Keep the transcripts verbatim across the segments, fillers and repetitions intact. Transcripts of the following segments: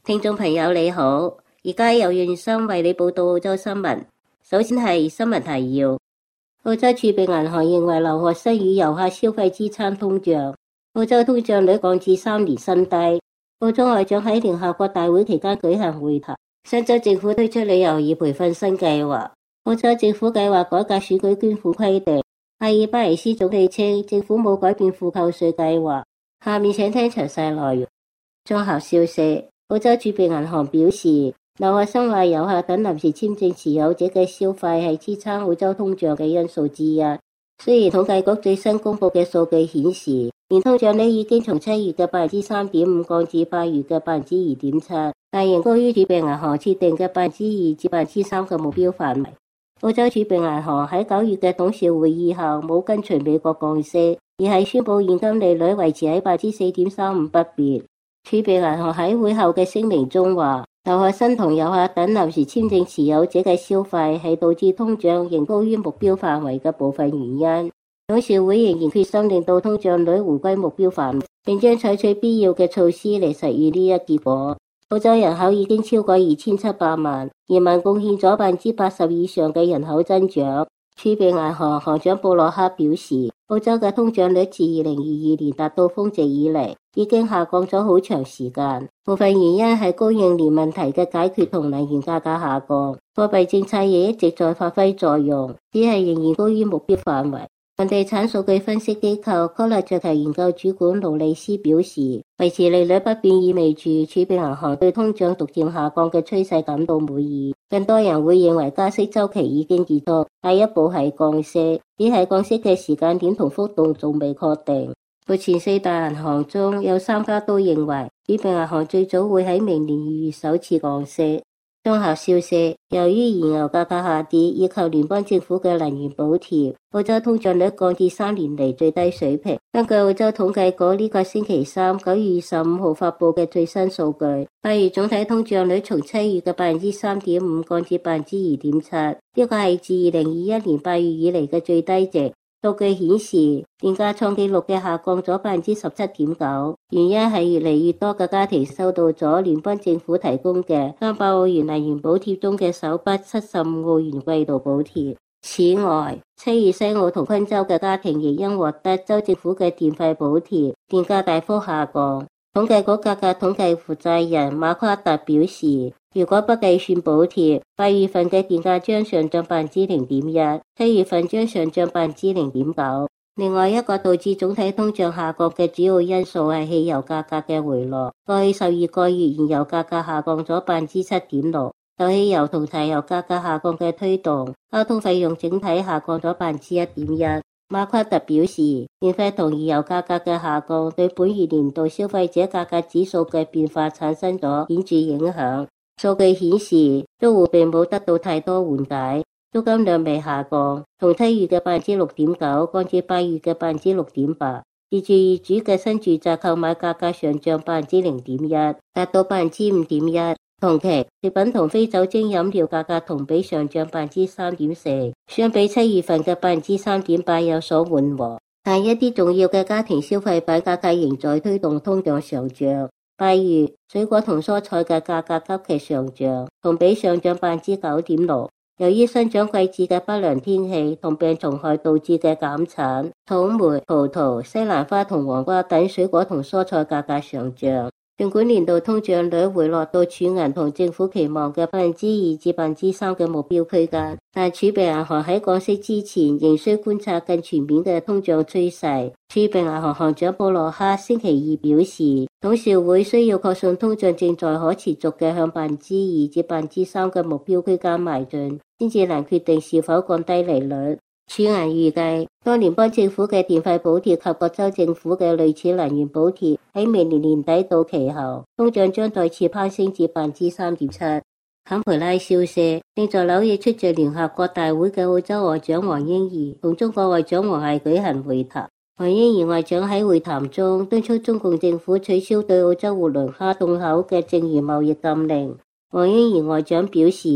聽眾朋友你好，而家由袁生為你報道澳洲新聞。首先係新聞提要：澳洲儲備銀行認為留學生與遊客消費支撐通脹，澳洲通脹率降至三年新低。澳洲外長喺聯合國大會期間舉行會談。新州政府推出旅遊業培訓新計劃。澳洲政府計劃改革選舉捐款規定。阿爾巴尼斯總理稱政府冇改變負扣稅計劃。下面請聽詳細內容。綜合消息。澳洲儲備銀行表示，留學生或遊客等臨時簽證持有者嘅消費係支撐澳洲通脹嘅因素之一。雖然統計局最新公布嘅數據顯示，年通脹率已經從七月嘅百分之三點五降至八月嘅百分之二點七，但仍高於儲備銀行設定嘅百分之二至百分之三嘅目標範圍。澳洲儲備銀行喺九月嘅董事會議後冇跟隨美國降息，而係宣布現金利率維持喺百分之四點三五不變。儲備銀行喺會後嘅聲明中話，留學生同遊客等臨時簽證持有者嘅消費係導致通脹仍高於目標範圍嘅部分原因。董事會仍然決心令到通脹率回歸目標範圍，並將採取必要嘅措施嚟實現呢一結果。澳洲人口已經超過二千七百萬，移民貢獻咗百分之八十以上嘅人口增長。儲備銀行行長布洛克表示，澳洲嘅通脹率自二零二二年達到峰值以嚟，已經下降咗好長時間。部分原因係供應鏈問題嘅解決同能源價格下降，貨幣政策亦一直在發揮作用，只係仍然高於目標範圍。房地產數據分析機構科勒雀提研究主管勞利斯表示，維持利率不變意味住儲備銀行對通脹逐漸下降嘅趨勢感到滿意。更多人會認為加息周期已經結束，下一步係降息，只係降息嘅時間點同幅度仲未確定。目前四大銀行中有三家都認為儲備銀行最早會喺明年二月首次降息。綜合消息，由於燃油價格下跌以及聯邦政府嘅能源補貼，澳洲通脹率降至三年嚟最低水平。根據澳洲統計局呢個星期三九月二十五號發佈嘅最新數據，八月總體通脹率從七月嘅百分之三點五降至百分之二點七，呢個係自二零二一年八月以嚟嘅最低值。數據顯示，電價創紀錄嘅下降咗百分之十七點九，原因係越嚟越多嘅家庭收到咗聯邦政府提供嘅三百澳元能源補貼中嘅首筆七十五澳元季度補貼。此外，七月西澳同昆州嘅家庭亦因獲得州政府嘅電費補貼，電價大幅下降。統計局價格統計負責人馬夸特表示，如果不計算補貼，八月份嘅電價將上漲百分之零點一，七月份將上漲百分之零點九。另外一個導致總體通脹下降嘅主要因素係汽油價格嘅回落。過去十二個月燃油價格下降咗百分之七點六，受汽油同柴油價格下降嘅推動，交通費用整體下降咗百分之一點一。馬夸特表示，電費同燃油價格嘅下降對本月年度消費者價格指數嘅變化產生咗顯著影響。數據顯示，租戶並冇得到太多緩解，租金量未下降，從七月嘅百分之六點九降至八月嘅百分之六點八。自住業主嘅新住宅購買價格上漲百分之零點一，達到百分之五點一。同期，食品同非酒精飲料價格同比上漲百分之三點四，相比七月份嘅百分之三點八有所緩和。但一啲重要嘅家庭消費品價格仍在推動通脹上漲。八月，水果同蔬菜嘅價格急劇上漲，同比上漲百分之九點六。由於生長季節嘅不良天氣同病蟲害導致嘅減產，草莓、葡萄、西蘭花同黃瓜等水果同蔬菜價格上漲。儘管年度通脹率回落到儲銀同政府期望嘅百分之二至百分之三嘅目標區間，但儲備銀行喺降息之前仍需觀察更全面嘅通脹趨勢。儲備銀行行長布洛克星期二表示，董事會需要確信通脹正在可持續嘅向百分之二至百分之三嘅目標區間邁進，先至能決定是否降低利率。儲銀預計，當聯邦政府嘅電費補貼及各州政府嘅類似能源補貼喺明年年底到期後，通脹將再次攀升至百分之三點七。坎培拉消息，正在紐約出席聯合國大會嘅澳洲外長黃英怡同中國外長王毅舉行會談。黃英怡外長喺會談中敦促中共政府取消對澳洲活龍蝦進口嘅剩餘貿易禁令。黃英怡外長表示，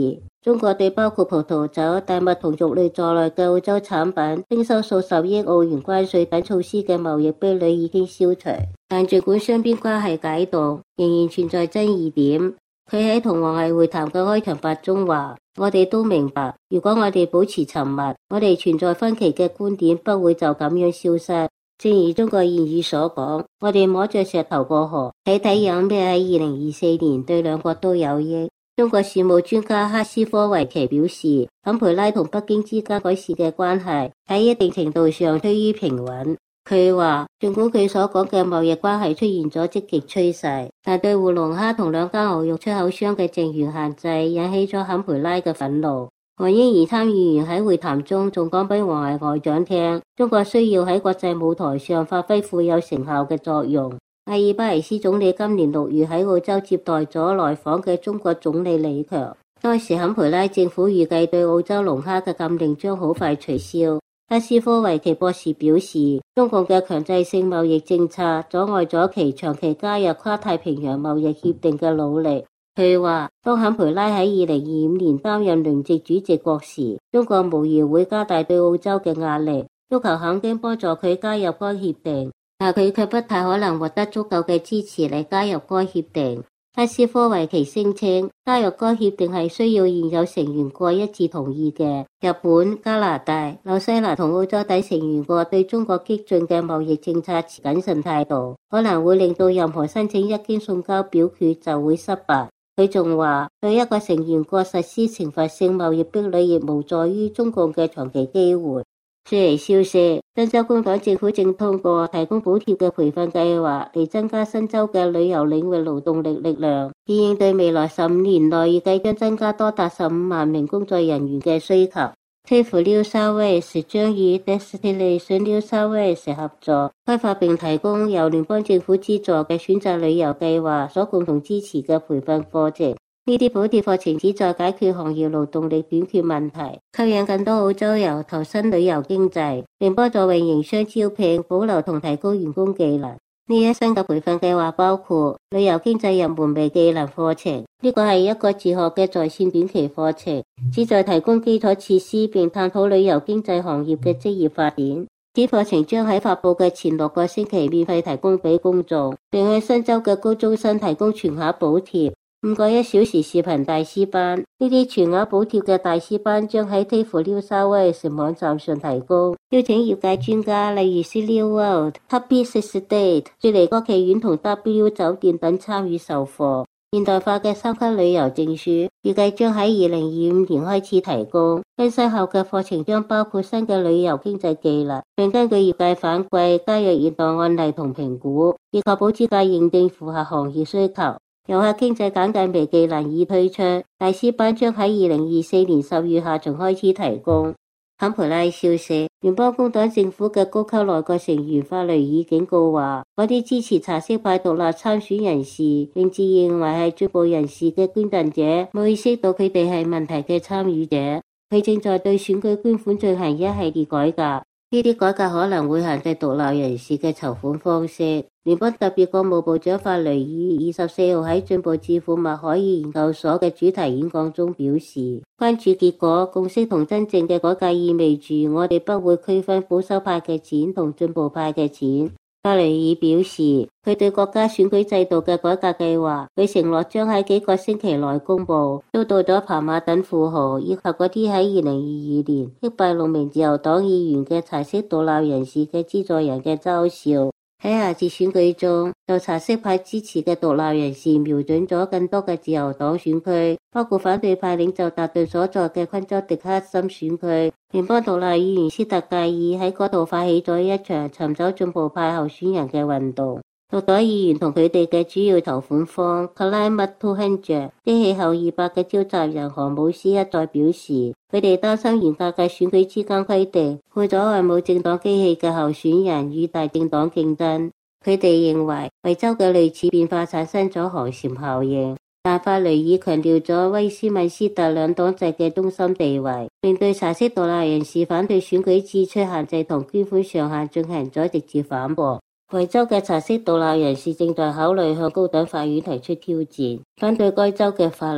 中國對包括葡萄酒、大麥同肉類在內嘅澳洲產品徵收數十億澳元關稅等措施嘅貿易壁壘已經消除，但儘管雙邊關係解凍，仍然存在爭議點。佢喺同王毅會談嘅開場白中話：我哋都明白，如果我哋保持沉默，我哋存在分歧嘅觀點不會就咁樣消失。正如中國諺語所講，我哋摸着石頭過河，睇睇有咩喺二零二四年對兩國都有益。中國事務專家克斯科維奇表示，坎培拉同北京之間改善嘅關係喺一定程度上趨於平穩。佢話，儘管佢所講嘅貿易關係出現咗積極趨勢，但對胡龍蝦同兩間牛肉出口商嘅剩餘限制引起咗坎培拉嘅憤怒。黃英賢參議員喺會談中仲講俾王毅外長聽，中國需要喺國際舞台上發揮富有成效嘅作用。阿爾巴尼斯總理今年六月喺澳洲接待咗來訪嘅中國總理李強，當時坎培拉政府預計對澳洲龍蝦嘅禁令將好快取消。克斯科維奇博士表示，中共嘅強制性貿易政策阻礙咗其長期加入跨太平洋貿易協定嘅努力。佢話，當坎培拉喺二零二五年擔任輪值主席國時，中國無疑會加大對澳洲嘅壓力，要求肯丁幫助佢加入該協定，但佢卻不太可能獲得足夠嘅支持嚟加入該協定。克斯科維奇聲稱，加入該協定係需要現有成員國一致同意嘅。日本、加拿大、紐西蘭同澳洲等成員國對中國激進嘅貿易政策持謹慎態度，可能會令到任何申請一經送交表決就會失敗。佢仲話，對一個成員國實施懲罰性貿易壁壘亦無助於中共嘅長期機會。雖然消息，新州工黨政府正通過提供補貼嘅培訓計劃嚟增加新州嘅旅遊領域勞動力力量，以應對未來十五年內預計將增加多達十五萬名工作人員嘅需求。TAFE New South Wales將與 Destination New South Wales 合作，開發並提供由聯邦政府資助嘅選擇旅遊計劃所共同支持嘅培訓課程。呢啲補貼課程旨在解決行業勞動力短缺問題，吸引更多澳洲人投身旅遊經濟，並幫助為營商招聘、保留同提高員工技能。呢一新嘅培訓計劃包括旅遊經濟入門微技能課程，呢個係一個自學嘅在線短期課程，旨在提供基礎設施並探討旅遊經濟行業嘅職業發展。此課程將喺發布嘅前六個星期免費提供俾公眾，並向新州嘅高中生提供全額補貼。五個一小時視頻大師班，呢啲全額補貼嘅大師班將喺 TAFE New South Wales網站上提供，邀請業界專家例如 Cineworld、Happy Six Days、雪梨歌劇院同 W 酒店等參與授課。現代化嘅三級旅遊證書預計將喺二零二五年開始提供。更新後嘅課程將包括新嘅旅遊經濟技能，並根據業界反饋加入現代案例同評估，以確保資格認定符合行業需求。遊客經濟簡介微技能已推出，大師班將喺二零二四年十月下旬開始提供。坎培拉消息，聯邦工黨政府嘅高級內閣成員法雷爾警告話，嗰啲支持茶色派獨立參選人士，並自認為係進步人士嘅捐贈者，冇意識到佢哋係問題嘅參與者。佢正在對選舉捐款進行一系列改革，呢啲改革可能會限制獨立人士嘅籌款方式。聯邦特別國務部長法雷爾二十四號喺進步智庫麥凱爾研究所嘅主題演講中表示，關注結果、共識同真正嘅改革意味住我哋不會區分保守派嘅錢同進步派嘅錢。法雷爾表示，佢對國家選舉制度嘅改革計劃，佢承諾將喺幾個星期內公布，遭到咗彭馬等富豪以及嗰啲喺二零二二年擊敗六名自由黨議員嘅茶色獨立人士嘅資助人嘅嘲笑。喺下次選舉中，受茶色派支持嘅獨立人士瞄準咗更多嘅自由黨選區，包括反對派領袖達頓所在嘅昆州迪克森選區。聯邦獨立議員斯特介爾喺嗰度發起咗一場尋找進步派候選人嘅運動。綠黨議員同佢哋嘅主要籌款方 Climate two hundred 即氣候二百嘅召集人何姆斯一再表示，佢哋擔心嚴格嘅選舉之間規定會阻礙冇政黨機器嘅候選人與大政黨競爭。佢哋認為維州嘅類似變化產生咗寒蟬效應，但法雷爾強調咗威斯敏斯特兩黨制嘅中心地位，並對茶色獨立人士反對選舉支出限制同捐款上限進行咗直接反駁。維州嘅茶色獨立人士正在考慮向高等法院提出挑戰，反對該州嘅法律。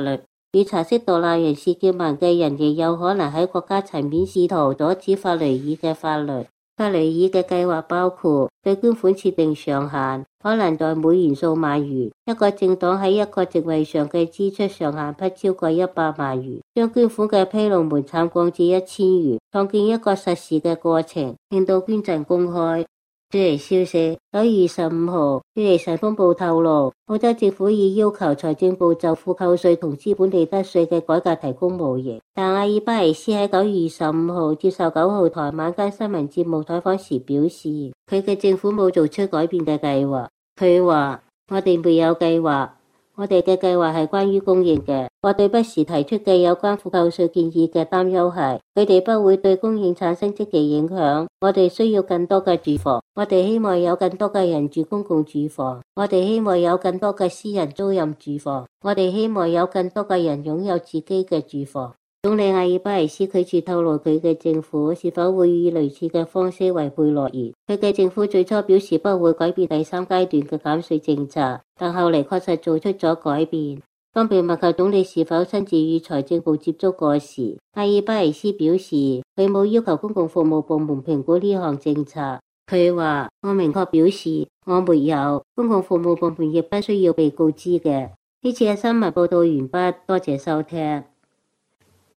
與查悉獨立人士結盟嘅人亦有可能喺國家層面試圖阻止法雷爾嘅法律。法雷爾嘅計劃包括對捐款設定上限，可能在每年數萬元；一個政黨喺一個席位上嘅支出上限不超過一百萬元；將捐款嘅披露門檻降至一千元；創建一個實時嘅過程，令到捐贈公開。朱尼消息，九月二十五號，朱尼晨鋒報透露，澳洲政府已要求財政部就負扣稅同資本利得稅嘅改革提供模型。但阿爾巴尼斯喺九月二十五號接受九號台晚間新聞節目採訪時表示，佢嘅政府冇做出改變嘅計劃。佢話：我哋沒有計劃。我哋嘅計劃係關於供應嘅。我對不時提出嘅有關負扣稅建議嘅擔憂係，佢哋不會對供應產生積極影響。我哋需要更多嘅住房，我哋希望有更多嘅人住公共住房，我哋希望有更多嘅私人租賃住房，我哋希望有更多嘅人擁有自己嘅住房。總理阿爾巴尼斯拒絕透露佢嘅政府是否會以類似嘅方式違背諾言。佢嘅政府最初表示不會改變第三階段嘅減稅政策，但後嚟確實做出咗改變。當被問及總理是否親自與財政部接觸過時，阿爾巴尼斯表示佢冇要求公共服務部門評估呢項政策。佢話：我明確表示我沒有，公共服務部門亦不需要被告知嘅。呢次嘅新聞報道完畢，多謝收聽。